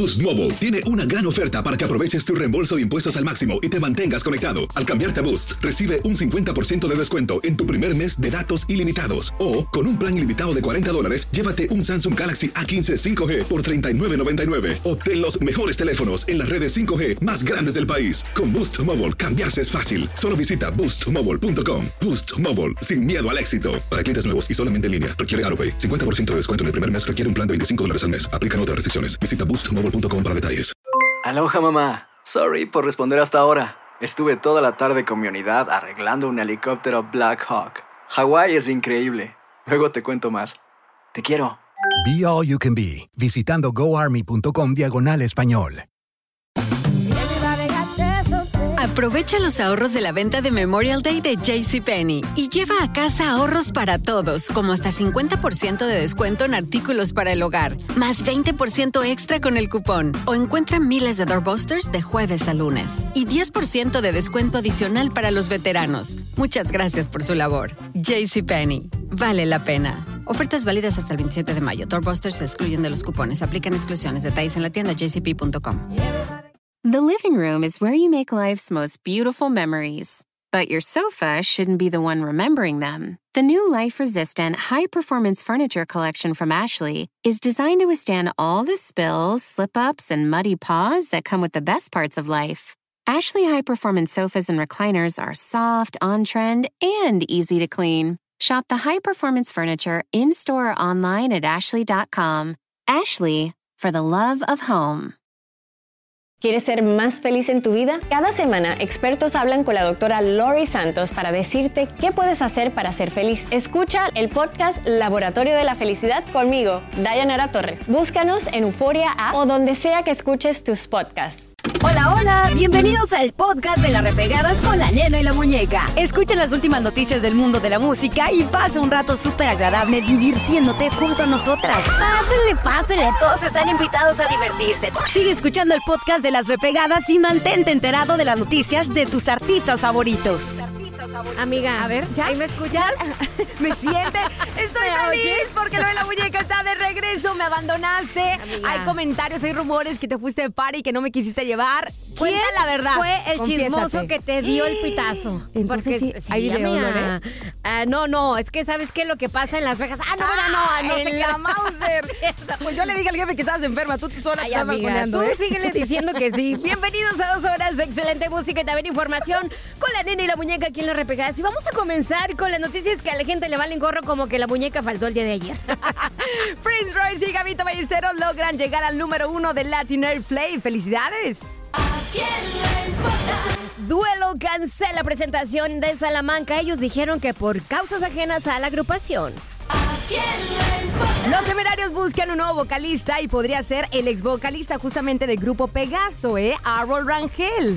Boost Mobile tiene una gran oferta para que aproveches tu reembolso de impuestos al máximo y te mantengas conectado. Al cambiarte a Boost, recibe un 50% de descuento en tu primer mes de datos ilimitados. O, con un plan ilimitado de $40, llévate un Samsung Galaxy A15 5G por $39.99. Obtén los mejores teléfonos en las redes 5G más grandes del país. Con Boost Mobile, cambiarse es fácil. Solo visita boostmobile.com. Boost Mobile, sin miedo al éxito. Para clientes nuevos y solamente en línea, requiere AutoPay. 50% de descuento en el primer mes requiere un plan de $25 al mes. Aplican otras restricciones. Visita boostmobile.com para detalles. Aloha, mamá. Sorry por responder hasta ahora. Estuve toda la tarde con mi unidad arreglando un helicóptero Black Hawk. Hawái es increíble. Luego te cuento más. Te quiero. Be All You Can Be, visitando goarmy.com/español. Aprovecha los ahorros de la venta de Memorial Day de JCPenney y lleva a casa ahorros para todos, como hasta 50% de descuento en artículos para el hogar, más 20% extra con el cupón. O encuentra miles de doorbusters de jueves a lunes y 10% de descuento adicional para los veteranos. Muchas gracias por su labor. JCPenney. Vale la pena. Ofertas válidas hasta el 27 de mayo. Doorbusters se excluyen de los cupones. Aplican exclusiones. Detalles en la tienda jcp.com. The living room is where you make life's most beautiful memories. But your sofa shouldn't be the one remembering them. The new life-resistant, high-performance furniture collection from Ashley is designed to withstand all the spills, slip-ups, and muddy paws that come with the best parts of life. Ashley high-performance sofas and recliners are soft, on-trend, and easy to clean. Shop the high-performance furniture in-store or online at ashley.com. Ashley, for the love of home. ¿Quieres ser más feliz en tu vida? Cada semana, expertos hablan con la doctora Lori Santos para decirte qué puedes hacer para ser feliz. Escucha el podcast Laboratorio de la Felicidad conmigo, Dayanara Torres. Búscanos en Euforia App o donde sea que escuches tus podcasts. Hola, hola, bienvenidos al podcast de Las Repegadas con la Nena y la Muñeca. Escucha las últimas noticias del mundo de la música y pasa un rato súper agradable divirtiéndote junto a nosotras. Pásenle, todos están invitados a divertirse. Sigue escuchando el podcast de Las Repegadas y mantente enterado de las noticias de tus artistas favoritos. Amiga, a ver, ¿ya? ¿Ahí me escuchas? ¿Me siente? Estoy feliz porque lo de la muñeca está de regreso. Me abandonaste. Amiga. Hay comentarios, hay rumores que te fuiste de party y que no me quisiste llevar. Cuenta la verdad. Fue el Confiésate. Chismoso que te dio el pitazo? Entonces sí, hay video, amiga. No, es que ¿sabes qué? Lo que pasa en Las Vegas. No sé en qué. la Mauser. Pues yo le dije al jefe que estabas enferma. Tú sola Ay, estabas amiga, bajoneando, tú ¿eh? síguele diciendo que sí. Bienvenidos a 2 horas de excelente música y también información con la Nena y la Muñeca aquí en Las Repegadas. Y vamos a comenzar con las noticias que a la gente le valen gorro, como que la muñeca faltó el día de ayer. Prince Royce y Gabito Ballesteros logran llegar al número 1 del Latin Airplay. ¡Felicidades! Duelo cancela presentación de Salamanca. Ellos dijeron que por causas ajenas a la agrupación. Los Temerarios buscan un nuevo vocalista y podría ser el ex vocalista justamente del grupo Pegaso, Aaron Rangel.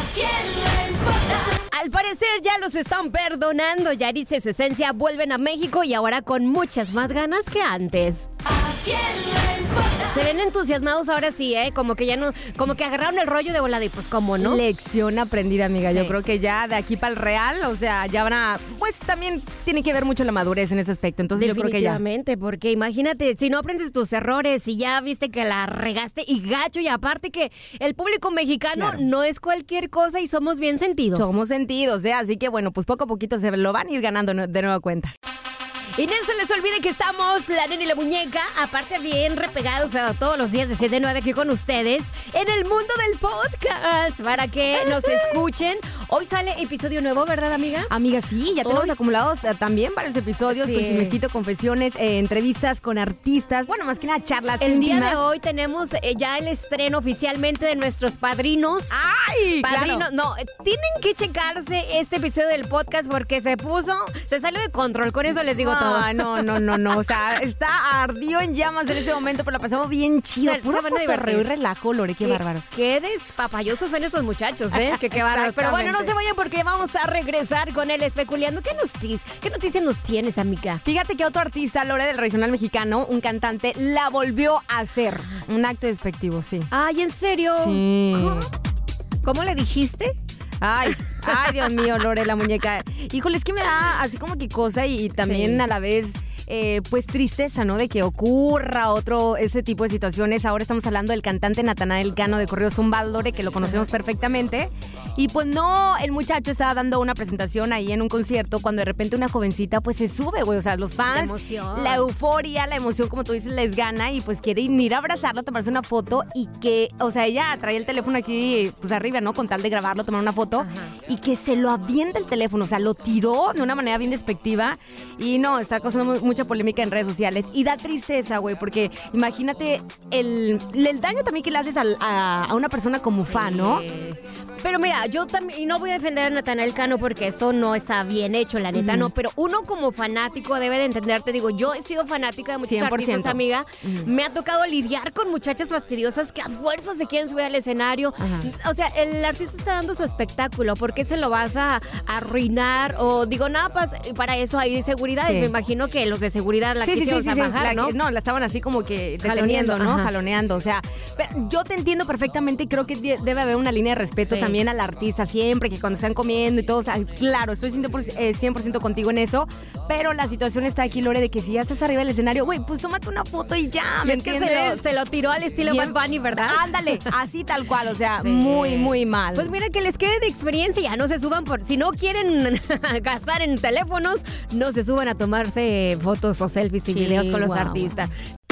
Al parecer ya los están perdonando. Yaritza y su esencia vuelven a México y ahora con muchas más ganas que antes. Se ven entusiasmados ahora sí, como que ya no, como que agarraron el rollo de volada y pues cómo no. Lección aprendida, amiga. Sí. Yo creo que ya de aquí para el real, o sea, ya van a, pues también tiene que ver mucho la madurez en ese aspecto. Entonces yo creo que ya. Definitivamente, porque imagínate, si no aprendes tus errores y ya viste que la regaste y gacho, y aparte que el público mexicano no es cualquier cosa y somos bien sentidos. Somos sentidos, así que bueno, pues poco a poquito se lo van a ir ganando de nueva cuenta. Y no se les olvide que estamos, la Nena y la Muñeca, aparte bien repegados a todos los días de 7 a 9 aquí con ustedes, en el mundo del podcast, para que nos escuchen. Hoy sale episodio nuevo, ¿verdad, amiga? Amiga, sí, ya tenemos acumulados también varios episodios, con chismecito, confesiones, entrevistas con artistas, bueno, más que nada charlas El íntimas. día de hoy tenemos ya el estreno oficialmente de nuestros padrinos. ¡Ay, Padrinos, claro! no, tienen que checarse este episodio del podcast porque se salió de control, con eso les digo todo. No, o sea, ardió en llamas en ese momento, pero la pasamos bien chido. Puro van a cotorreo y relajo, Lore, qué bárbaros. Qué despapayosos son esos muchachos, que qué bárbaros. Pero bueno, no se vayan porque vamos a regresar con el Especuleando. ¿Qué noticias nos tienes, amiga? Fíjate que otro artista, Lore, del regional mexicano, un cantante, la volvió a hacer. Un acto despectivo, sí. Ay, ¿en serio? Sí. ¿Cómo le dijiste? Ay, Dios mío, Lore, la muñeca. Híjole, es que me da así como que cosa y también a la vez pues tristeza, ¿no? De que ocurra ese tipo de situaciones. Ahora estamos hablando del cantante Natanael Cano de Corridos Tumbados, Lore, que lo conocemos perfectamente. Y pues no, el muchacho estaba dando una presentación ahí en un concierto cuando de repente una jovencita pues se sube, güey. O sea, los fans, la euforia, la emoción, como tú dices, les gana y pues quieren ir a abrazarla, tomarse una foto y que, o sea, ella traía el teléfono aquí pues arriba, ¿no? Con tal de grabarlo, tomar una foto. Ajá. Y que se lo avienta el teléfono, o sea, lo tiró de una manera bien despectiva y no, está causando mucha polémica en redes sociales y da tristeza, güey, porque imagínate el daño también que le haces a una persona como fan, ¿no? Pero mira, yo también, y no voy a defender a Natanael Cano porque eso no está bien hecho, la neta, no, pero uno como fanático debe de entender, te digo, yo he sido fanática de muchos 100%. Artistas, amiga, me ha tocado lidiar con muchachas fastidiosas que a fuerza se quieren subir al escenario. O sea, el artista está dando su espectáculo, ¿por qué se lo vas a arruinar? O digo, nada, para eso hay seguridad, me imagino que los de seguridad la quisieron bajar, ¿no? No, la estaban así como que deteniendo, ¿no? Jaloneando, o sea, pero yo te entiendo perfectamente y creo que debe haber una línea de respeto también al artista siempre, que cuando están comiendo y todo, o sea, claro, estoy 100% contigo en eso, pero la situación está aquí, Lore, de que si ya estás arriba del escenario, güey, pues tómate una foto y ya, ¿me entiendes? Que se lo tiró al estilo Bad Bunny, ¿verdad? Ándale, así tal cual, o sea, muy, muy mal. Pues mira, que les quede de experiencia, ya no se suban si no quieren gastar en teléfonos, no se suban a tomarse fotos o selfies y videos con los artistas.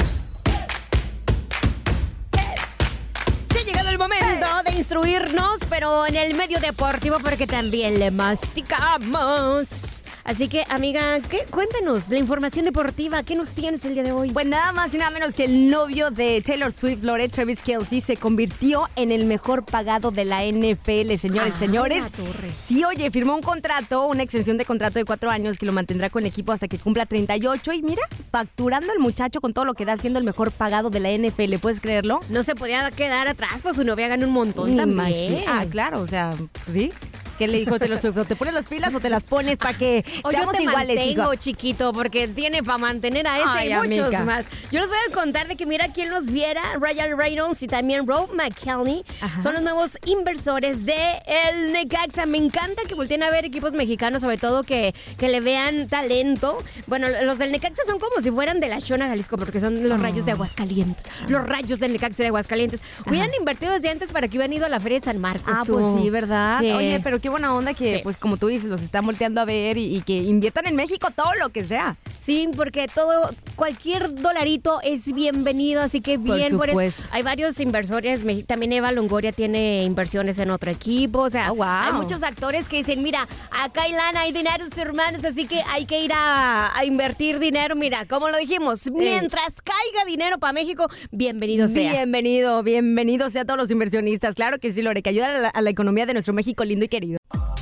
El momento de instruirnos, pero en el medio deportivo, porque también le masticamos. Así que, amiga, cuéntanos la información deportiva. ¿Qué nos tienes el día de hoy? Pues nada más y nada menos que el novio de Taylor Swift, Lore, Travis Kelce, se convirtió en el mejor pagado de la NFL, señores. Sí, oye, firmó un contrato, una extensión de contrato de 4 años que lo mantendrá con el equipo hasta que cumpla 38. Y mira, facturando el muchacho con todo lo que da, siendo el mejor pagado de la NFL. ¿Puedes creerlo? No se podía quedar atrás, pues su novia gana un montón también. Claro, o sea, sí. ¿Qué le dijo Taylor Swift? ¿Te pones las pilas o te las pones para que seamos iguales? Yo te mantengo, chiquito, porque tiene para mantener a ese y muchos más. Yo les voy a contar de que mira quién los viera, Ryan Reynolds y también Rob McElhenney, son los nuevos inversores de el Necaxa. Me encanta que volteen a ver equipos mexicanos, sobre todo que le vean talento. Bueno, los del Necaxa son como si fueran de la Shona, Jalisco, porque son los Rayos de Aguascalientes. Los Rayos del Necaxa de Aguascalientes. Hubieran invertido desde antes para que hubieran ido a la Feria de San Marcos. Pues sí, ¿verdad? Sí. Oye, pero qué buena onda que, pues como tú dices, los están volteando a ver y que inviertan en México todo lo que sea. Sí, porque cualquier dolarito es bienvenido, así que bien por eso. Hay varios inversores, también Eva Longoria tiene inversiones en otro equipo, o sea, hay muchos actores que dicen, mira, acá hay lana, hay dinero, hermanos, así que hay que ir a invertir dinero, mira, como lo dijimos, mientras caiga dinero para México, bienvenido sea. Bienvenido sea a todos los inversionistas, claro que sí, Lore, que ayudan a la economía de nuestro México lindo y querido.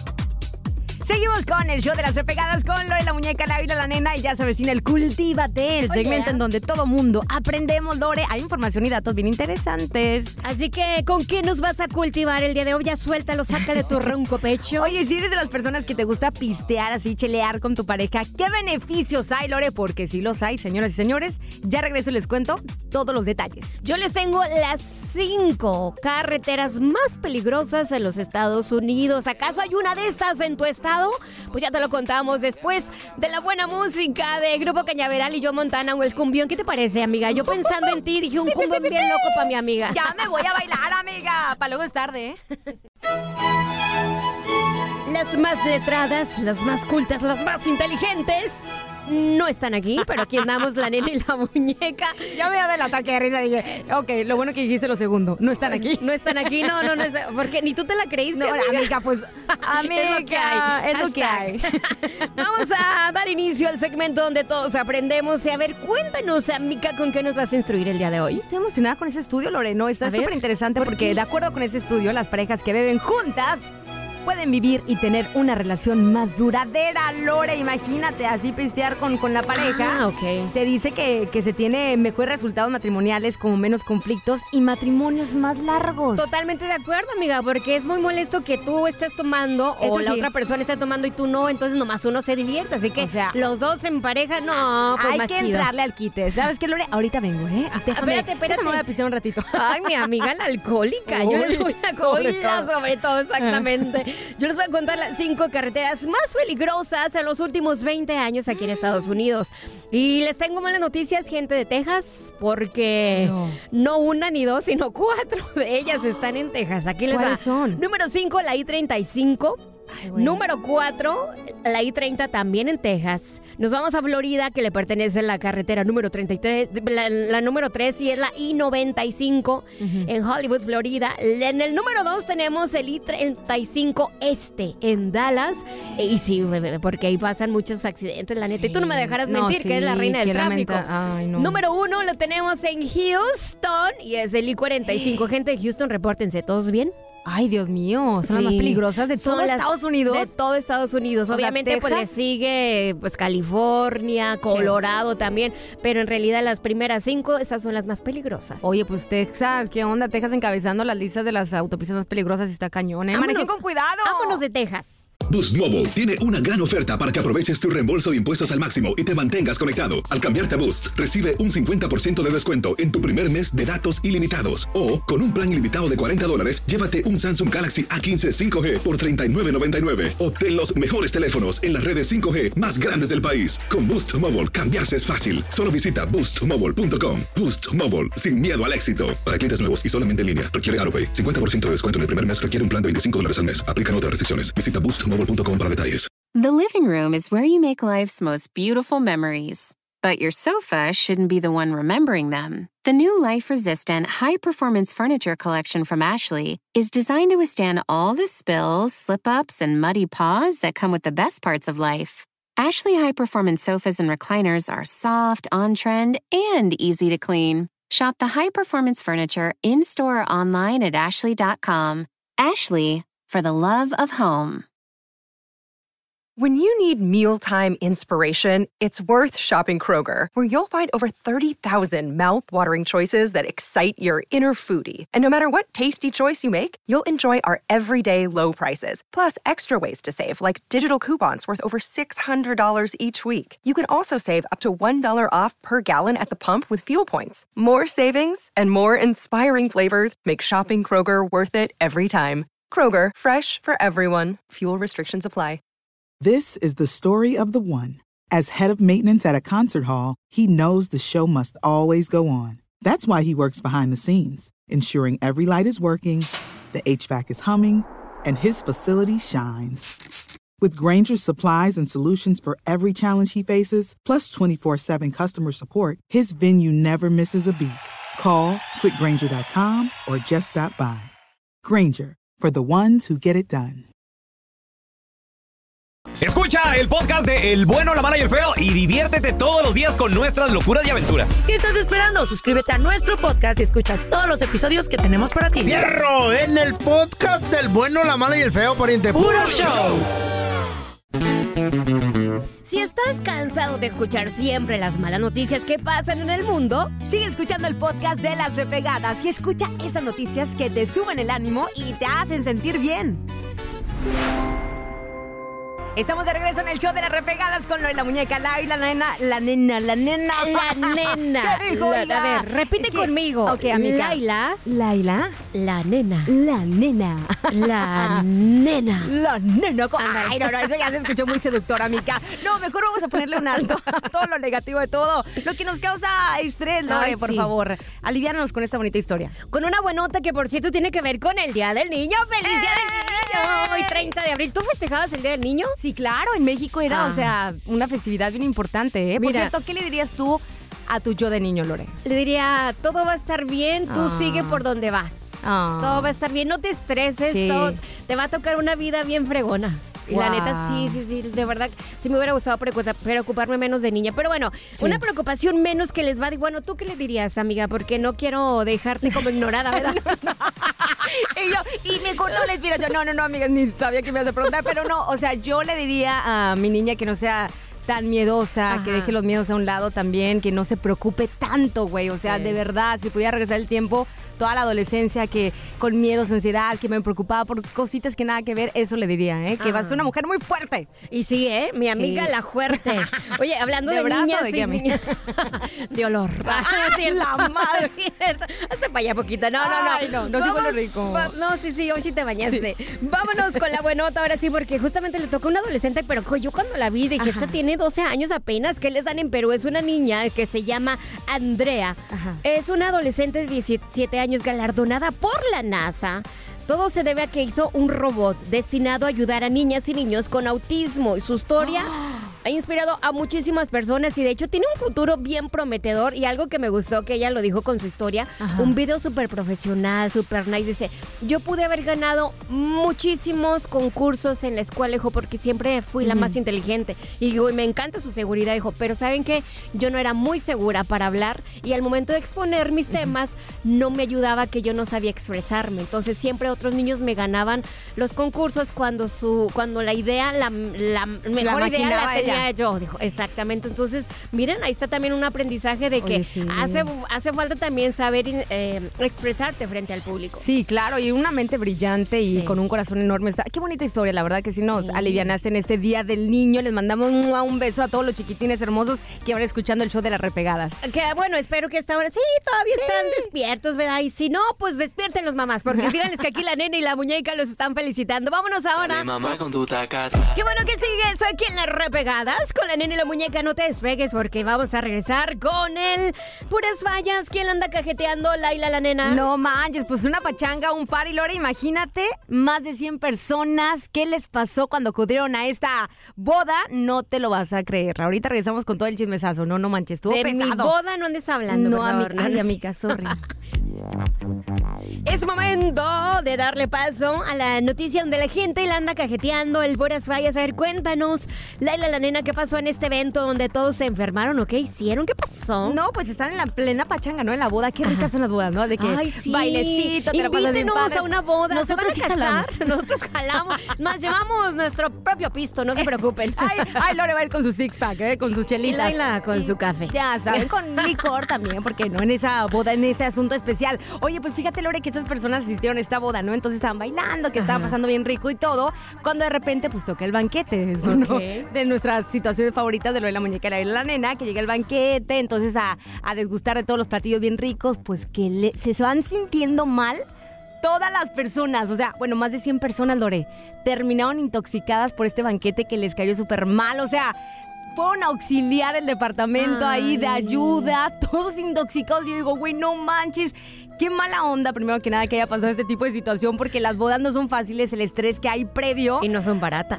Seguimos con el show de las repegadas con Lore, la muñeca, la Ávila, la nena, y ya se avecina el Cultívate, el segmento en donde todo mundo aprendemos, Lore. Hay información y datos bien interesantes. Así que, ¿con qué nos vas a cultivar el día de hoy? Ya suéltalo, saca de tu ronco pecho. Oye, si eres de las personas que te gusta pistear así, chelear con tu pareja, ¿qué beneficios hay, Lore? Porque sí los hay, señoras y señores. Ya regreso y les cuento todos los detalles. Yo les tengo las 5 carreteras más peligrosas en los Estados Unidos. ¿Acaso hay una de estas en tu estado? Pues ya te lo contamos después de la buena música de Grupo Cañaveral y Joe Montana o el cumbión. ¿Qué te parece, amiga? Yo pensando en ti dije un cumbión bien loco para mi amiga. Ya me voy a bailar, amiga. Para luego es tarde, Las más letradas, las más cultas, las más inteligentes no están aquí, pero aquí andamos la nena y la muñeca. Ya me da el ataque de risa y dije, ok, lo bueno que dijiste lo segundo, no están aquí. No están aquí, no, porque ni tú te la creíste, no, amiga, pues, amiga, es lo que hay. Vamos a dar inicio al segmento donde todos aprendemos. Y a ver, cuéntanos, amiga, ¿con qué nos vas a instruir el día de hoy? Estoy emocionada con ese estudio, Loreno, está súper interesante porque de acuerdo con ese estudio, las parejas que beben juntas pueden vivir y tener una relación más duradera, Lore. Imagínate, así pistear con la pareja. Se dice que se tiene mejores resultados matrimoniales, como menos conflictos y matrimonios más largos. Totalmente de acuerdo, amiga, porque es muy molesto que tú estés tomando o la otra persona esté tomando y tú no, entonces nomás uno se divierte. Así que, los dos en pareja, no, pues hay más que chido. Entrarle al quite. ¿Sabes qué, Lore? Ahorita vengo, Espérate. Me voy a pistear un ratito. Ay, mi amiga la alcohólica. Yo les voy a contar sobre todo, exactamente. Yo les voy a contar las 5 carreteras más peligrosas en los últimos 20 años aquí en Estados Unidos. Y les tengo malas noticias, gente de Texas, porque no una ni dos, sino 4 de ellas están en Texas. Aquí les va. ¿Cuáles son? Número 5, la I-35. Número 4, la I-30 también en Texas. Nos vamos a Florida, que le pertenece a la carretera número 33, la número 3, y es la I-95 en Hollywood, Florida. En el número 2 tenemos el I-35 Este en Dallas. Y sí, porque ahí pasan muchos accidentes, la neta. Y tú no me dejarás mentir, que es la reina del tráfico. Ay, no. Número 1 lo tenemos en Houston y es el I-45. Gente de Houston, repórtense, ¿todos bien? Ay, Dios mío, son las más peligrosas de todo Estados Unidos. De todo Estados Unidos. Obviamente, pues le sigue pues California, Colorado también, pero en realidad las primeras 5, esas son las más peligrosas. Oye, pues Texas, ¿qué onda? Texas encabezando las listas de las autopistas más peligrosas y está cañón, ¿eh? Manejen con cuidado. Vámonos de Texas. Boost Mobile tiene una gran oferta para que aproveches tu reembolso de impuestos al máximo y te mantengas conectado. Al cambiarte a Boost, recibe un 50% de descuento en tu primer mes de datos ilimitados. O, con un plan ilimitado de $40, llévate un Samsung Galaxy A15 5G por $39.99. Obtén los mejores teléfonos en las redes 5G más grandes del país. Con Boost Mobile, cambiarse es fácil. Solo visita boostmobile.com. Boost Mobile, sin miedo al éxito. Para clientes nuevos y solamente en línea, requiere AutoPay. 50% de descuento en el primer mes requiere un plan de $25 al mes. Aplican otras restricciones. Visita boostmobile.com para detalles. The living room is where you make life's most beautiful memories. But your sofa shouldn't be the one remembering them. The new life-resistant, high-performance furniture collection from Ashley is designed to withstand all the spills, slip-ups, and muddy paws that come with the best parts of life. Ashley high-performance sofas and recliners are soft, on-trend, and easy to clean. Shop the high-performance furniture in-store or online at ashley.com. Ashley, for the love of home. When you need mealtime inspiration, it's worth shopping Kroger, where you'll find over 30,000 mouth-watering choices that excite your inner foodie. And no matter what tasty choice you make, you'll enjoy our everyday low prices, plus extra ways to save, like digital coupons worth over $600 each week. You can also save up to $1 off per gallon at the pump with fuel points. More savings and more inspiring flavors make shopping Kroger worth it every time. Kroger, fresh for everyone. Fuel restrictions apply. This is the story of the one. As head of maintenance at a concert hall, he knows the show must always go on. That's why he works behind the scenes, ensuring every light is working, the HVAC is humming, and his facility shines. With Grainger's supplies and solutions for every challenge he faces, plus 24/7 customer support, his venue never misses a beat. Call quickgrainger.com or just stop by. Grainger, for the ones who get it done. Escucha el podcast de El Bueno, La Mala y El Feo y diviértete todos los días con nuestras locuras y aventuras. ¿Qué estás esperando? Suscríbete a nuestro podcast y escucha todos los episodios que tenemos para ti. ¡Fierro! En el podcast del Bueno, La Mala y El Feo, pariente. ¡Puro show! Si estás cansado de escuchar siempre las malas noticias que pasan en el mundo, sigue escuchando el podcast de Las Repegadas y escucha esas noticias que te suben el ánimo y te hacen sentir bien. Estamos de regreso en el show de Las Repegadas con la muñeca, la nena. ¿Qué dijo? A ver, repite conmigo. Ok, amiga. Laila. La nena. Ay, no, eso ya se escuchó muy seductor, amiga. No, mejor vamos a ponerle un alto a todo lo negativo de todo. Lo que nos causa estrés, Lore, por favor. Aliviánanos con esta bonita historia. Con una buenota que, por cierto, tiene que ver con el Día del Niño. ¡Feliz Día del Niño! Hoy, 30 de abril. ¿Tú festejabas el Día del Niño? Sí, claro, en México era, o sea, una festividad bien importante, ¿eh? Por cierto, ¿qué le dirías tú a tu yo de niño, Lore? Le diría, todo va a estar bien, tú sigue por donde vas. Todo va a estar bien, no te estreses, todo, te va a tocar una vida bien fregona. Y la neta, sí, de verdad, sí me hubiera gustado preocuparme menos de niña. Pero bueno, una preocupación menos que les va. Bueno, ¿tú qué le dirías, amiga? Porque no quiero dejarte como ignorada, ¿verdad? y me cortó la inspiración. No, amiga, ni sabía que me ibas a preguntar. Pero no, o sea, yo le diría a mi niña que no sea tan miedosa, que deje los miedos a un lado también, que no se preocupe tanto, güey. O sea, de verdad, si pudiera regresar el tiempo, toda la adolescencia que con miedos, ansiedad, que me preocupaba por cositas que nada que ver, eso le diría, que vas a ser una mujer muy fuerte. Y sí, mi amiga la fuerte. Oye, hablando de niñas, ¿de niñas de olor. Sí, la madre. Hasta para allá poquito. No sí huele rico. No, sí, hoy sí te bañaste. Sí. Vámonos con la buenota ahora sí, porque justamente le tocó a una adolescente, pero yo cuando la vi dije, esta tiene 12 años apenas, ¿qué les dan en Perú? Es una niña que se llama Andrea. Es una adolescente de 17 años galardonada por la NASA. Todo se debe a que hizo un robot destinado a ayudar a niñas y niños con autismo. Y su historia ha inspirado a muchísimas personas y de hecho tiene un futuro bien prometedor. Y algo que me gustó, que ella lo dijo con su historia, un video súper profesional, súper nice. Dice, yo pude haber ganado muchísimos concursos en la escuela, dijo, porque siempre fui la más inteligente. Y digo, y me encanta su seguridad, dijo, pero ¿saben qué? Yo no era muy segura para hablar y al momento de exponer mis temas no me ayudaba, que yo no sabía expresarme. Entonces siempre otros niños me ganaban los concursos cuando la idea, la mejor idea la tenía yo, dijo, exactamente. Entonces, miren, ahí está también un aprendizaje de que hace falta también saber expresarte frente al público. Sí, claro, y una mente brillante y con un corazón enorme. Qué bonita historia, la verdad que sí nos alivianaste en este Día del Niño. Les mandamos un beso a todos los chiquitines hermosos que van escuchando el show de Las Repegadas. Que bueno, espero que esta hora todavía están despiertos, ¿verdad? Y si no, pues despierten los mamás, porque díganles que aquí la nena y la muñeca los están felicitando. Vámonos ahora. Dale, mamá, con tu tacata. Qué bueno que sigues aquí en Las Repegadas con la nena y la muñeca. No te despegues porque vamos a regresar con el Puras Fallas. ¿Quién la anda cajeteando? Laila, la nena. No manches, pues una pachanga, un party, Lore. Imagínate, más de 100 personas. ¿Qué les pasó cuando acudieron a esta boda? No te lo vas a creer. Ahorita regresamos con todo el chismesazo. No manches, estuvo pesado. De mi boda no andes hablando, no, por favor. amiga, sorry. Es momento de darle paso a la noticia donde la gente la anda cajeteando, el Puras Fallas. A ver, cuéntanos, Laila, la nena, ¿qué pasó en este evento donde todos se enfermaron o qué hicieron? ¿Qué pasó? No, pues están en la plena pachanga, ¿no? En la boda. Qué ricas son las bodas, ¿no? De que bailecito, te la pasas bien padre. A una boda. Nosotros jalamos. Nosotros jalamos. Nos llevamos nuestro propio pisto, no se preocupen. Ay, Lore va a ir con su six-pack, con sus chelitas. Y Laila con su café. Ya saben, con licor también, porque no en esa boda, en ese asunto especial. Oye, pues fíjate, Lore, que estas personas asistieron a esta boda, ¿no? Entonces estaban bailando, que estaban pasando bien rico y todo, cuando de repente pues toca el banquete. Es uno de nuestras situaciones favoritas de lo de la muñeca y la nena, que llega el banquete, entonces a desgustar de todos los platillos bien ricos, pues que se van sintiendo mal todas las personas, o sea, bueno, más de 100 personas, Lore, terminaron intoxicadas por este banquete que les cayó súper mal, o sea, fueron a auxiliar el departamento ahí de ayuda, todos intoxicados. Yo digo, güey, no manches, qué mala onda, primero que nada, que haya pasado este tipo de situación, porque las bodas no son fáciles, el estrés que hay previo. Y no son baratas.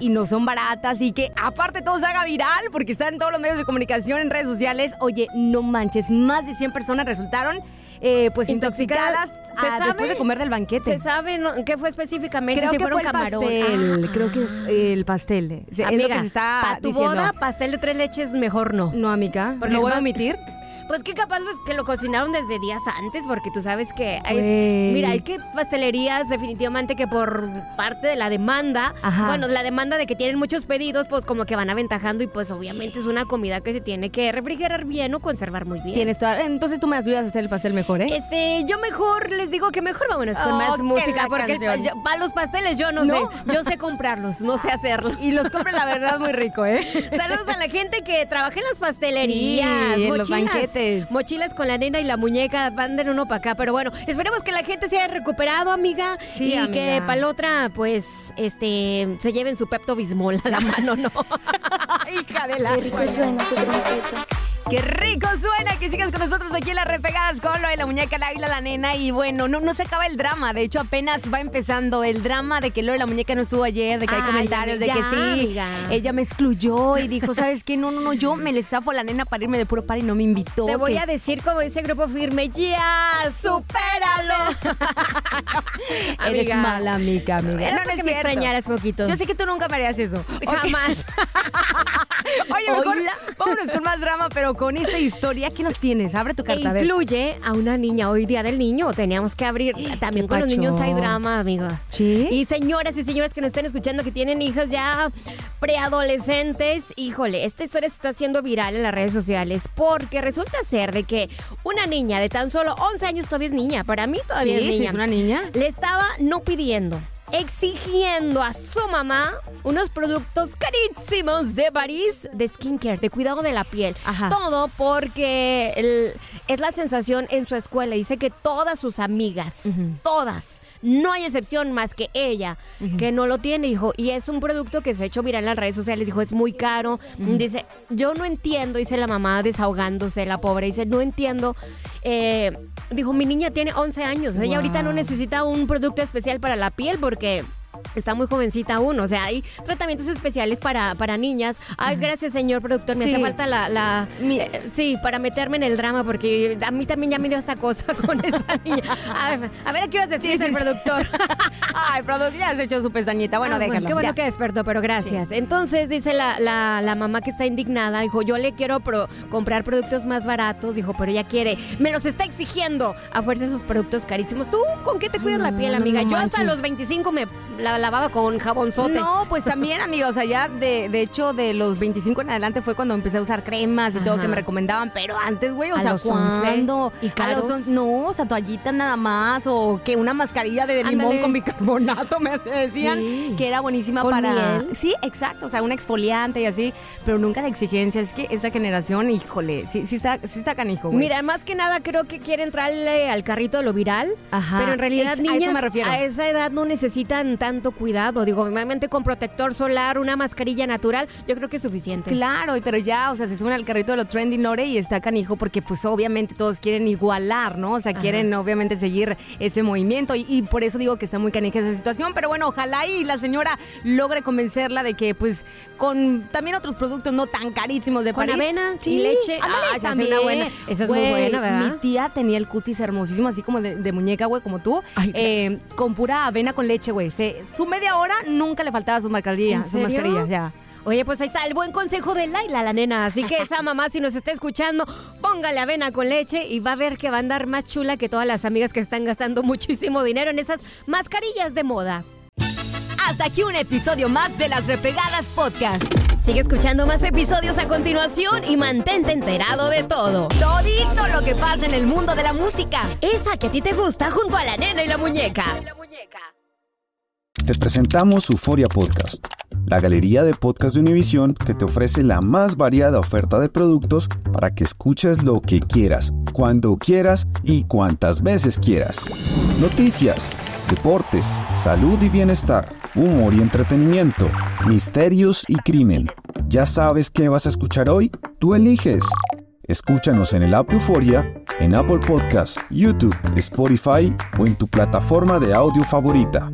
Y que aparte todo se haga viral, porque está en todos los medios de comunicación, en redes sociales. Oye, no manches, más de 100 personas resultaron pues intoxicadas después de comer del banquete. ¿Se sabe qué fue específicamente? Creo que fue el pastel. Creo que es el pastel. Amiga, es lo que se está para tu diciendo. Boda, pastel de 3 leches, mejor no. No, amiga, porque ¿lo voy a omitir? Pues que capaz que lo cocinaron desde días antes, porque tú sabes que hay que pastelerías definitivamente que por parte de la demanda, bueno, la demanda de que tienen muchos pedidos, pues como que van aventajando y pues obviamente es una comida que se tiene que refrigerar bien o conservar muy bien. Tienes entonces tú me ayudas a hacer el pastel mejor, ¿eh? Yo mejor les digo que mejor vámonos con más música, porque para los pasteles yo no sé, yo sé comprarlos, no sé hacerlos. Y los compren la verdad muy rico, ¿eh? Saludos a la gente que trabaja en las pastelerías, en los banquetes. Mochilas con la nena y la muñeca, manden uno para acá, pero bueno, esperemos que la gente se haya recuperado, amiga, y amiga, que para la otra, pues, se lleven su Pepto-Bismol a la mano, ¿no? Hija de la... Qué rico suena su trompeta. ¡Qué rico suena! Que sigas con nosotros aquí en Las Repegadas con lo de la muñeca, la Laila, la nena. Y bueno, no se acaba el drama. De hecho, apenas va empezando el drama de que lo de la muñeca no estuvo ayer, de que hay comentarios de que sí. Amiga. Ella me excluyó y dijo, ¿sabes qué? No, yo me le zafo a la nena para irme de puro par y no me invitó. Te voy a decir como dice Grupo Firme, ¡ya! ¡Supéralo! Eres mala, amiga. Era porque me extrañaras poquito. Yo sé que tú nunca me harías eso. Jamás. Oye, mejor vámonos con más drama, pero bueno, con esta historia, ¿qué nos tienes? Abre tu carta. Incluye a una niña. Hoy Día del Niño. Teníamos que abrir. También con los niños hay drama, amigos. ¿Sí? Y señoras y señores que nos estén escuchando, que tienen hijas ya preadolescentes, híjole, esta historia se está haciendo viral en las redes sociales porque resulta ser de que una niña de tan solo 11 años, todavía es niña, para mí todavía es niña. Sí, es una niña. Le estaba no pidiendo, exigiendo a su mamá unos productos carísimos de París, de skincare, de cuidado de la piel. Ajá. Todo porque es la sensación en su escuela. Dice que todas sus amigas, todas, no hay excepción más que ella, que no lo tiene, dijo. Y es un producto que se ha hecho viral en las redes sociales. Dijo, es muy caro. Dice, yo no entiendo, dice la mamá desahogándose, la pobre. Dice, no entiendo. Dijo, mi niña tiene 11 años. Ella ahorita no necesita un producto especial para la piel porque está muy jovencita aún, o sea, hay tratamientos especiales para niñas. Ay, gracias, señor productor, me hace falta sí, para meterme en el drama, porque a mí también ya me dio esta cosa con esa niña. A ver, ¿a qué horas despierta el productor? Ay, productor, ya has hecho su pestañita. Bueno, déjalo. Qué bueno que despertó, pero gracias. Sí. Entonces, dice la mamá que está indignada, dijo, yo le quiero comprar productos más baratos, dijo, pero ella quiere, me los está exigiendo a fuerza esos productos carísimos. ¿Tú con qué te cuidas la piel, amiga? Yo hasta los 25 me la lavaba con jabonzote. No, pues también, amiga, o sea, ya de hecho de los 25 en adelante fue cuando empecé a usar cremas y todo que me recomendaban, pero antes, güey, o sea, ¿cuándo? ¿Y caros? No, o sea, toallitas nada más, o que una mascarilla de limón con bicarbonato, me decían que era buenísima ¿Con para... miel? Sí, exacto, o sea, un exfoliante y así, pero nunca de exigencia. Es que esa generación, híjole, sí está canijo, güey. Mira, más que nada creo que quiere entrarle al carrito de lo viral, pero en realidad niñas a eso me refiero. A esa edad no necesitan tanto cuidado. Digo, obviamente con protector solar, una mascarilla natural, yo creo que es suficiente. Claro, pero ya, o sea, se suben al carrito de lo trending, Lore, y está canijo porque pues obviamente todos quieren igualar, ¿no? O sea, quieren obviamente seguir ese movimiento y por eso digo que está muy canija esa situación, pero bueno, ojalá y la señora logre convencerla de que pues con también otros productos no tan carísimos de con París. Avena y leche. Ya es una buena. Esa es muy buena, ¿verdad? Mi tía tenía el cutis hermosísimo, así como de muñeca, güey, como tú. Ay, con pura avena con leche, güey. Su media hora nunca le faltaba sus mascarillas, ya. Oye, pues ahí está el buen consejo de Laila, la nena. Así que esa mamá, si nos está escuchando, póngale avena con leche y va a ver que va a andar más chula que todas las amigas que están gastando muchísimo dinero en esas mascarillas de moda. Hasta aquí un episodio más de Las Repegadas Podcast. Sigue escuchando más episodios a continuación y mantente enterado de todo. Todito lo que pasa en el mundo de la música. Esa que a ti te gusta junto a la nena y la muñeca. Te presentamos Euforia Podcast, la galería de podcast de Univision que te ofrece la más variada oferta de productos para que escuches lo que quieras, cuando quieras y cuantas veces quieras. Noticias, deportes, salud y bienestar, humor y entretenimiento, misterios y crimen. ¿Ya sabes qué vas a escuchar hoy? Tú eliges. Escúchanos en el app de Euforia, en Apple Podcasts, YouTube, Spotify o en tu plataforma de audio favorita.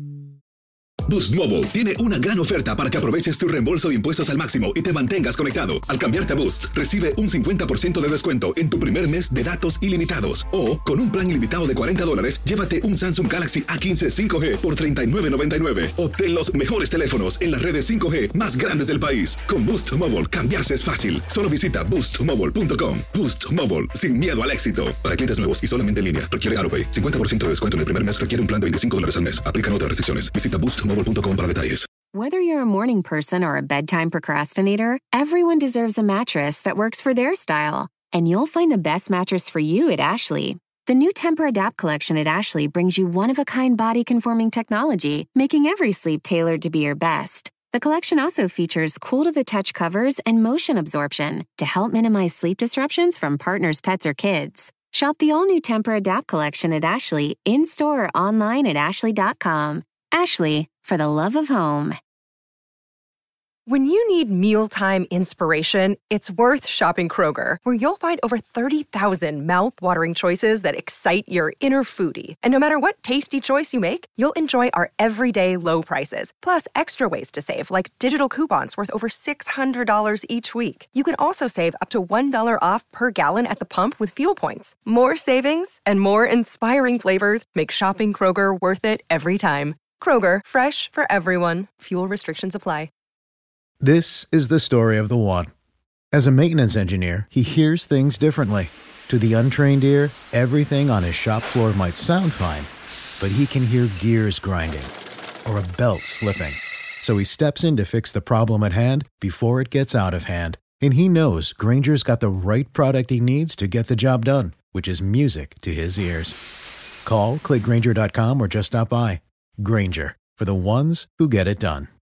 Boost Mobile tiene una gran oferta para que aproveches tu reembolso de impuestos al máximo y te mantengas conectado. Al cambiarte a Boost, recibe un 50% de descuento en tu primer mes de datos ilimitados. O, con un plan ilimitado de $40, llévate un Samsung Galaxy A15 5G por $39.99. Obtén los mejores teléfonos en las redes 5G más grandes del país. Con Boost Mobile, cambiarse es fácil. Solo visita boostmobile.com. Boost Mobile, sin miedo al éxito. Para clientes nuevos y solamente en línea, requiere AutoPay. 50% de descuento en el primer mes requiere un plan de $25 al mes. Aplican otras restricciones. Visita boostmobile.com para detalles. Whether you're a morning person or a bedtime procrastinator, everyone deserves a mattress that works for their style. And you'll find the best mattress for you at Ashley. The new Temper-Adapt collection at Ashley brings you one-of-a-kind body-conforming technology, making every sleep tailored to be your best. The collection also features cool-to-the-touch covers and motion absorption to help minimize sleep disruptions from partners, pets, or kids. Shop the all-new Temper-Adapt collection at Ashley, in-store or online at ashley.com. Ashley, for the love of home. When you need mealtime inspiration, it's worth shopping Kroger, where you'll find over 30,000 mouth-watering choices that excite your inner foodie. And no matter what tasty choice you make, you'll enjoy our everyday low prices, plus extra ways to save, like digital coupons worth over $600 each week. You can also save up to $1 off per gallon at the pump with fuel points. More savings and more inspiring flavors make shopping Kroger worth it every time. Kroger, fresh for everyone. Fuel restrictions apply. This is the story of the one. As a maintenance engineer, he hears things differently. To the untrained ear, everything on his shop floor might sound fine, but he can hear gears grinding or a belt slipping. So he steps in to fix the problem at hand before it gets out of hand. And he knows Grainger's got the right product he needs to get the job done, which is music to his ears. Call, click Grainger.com, or just stop by. Grainger, for the ones who get it done.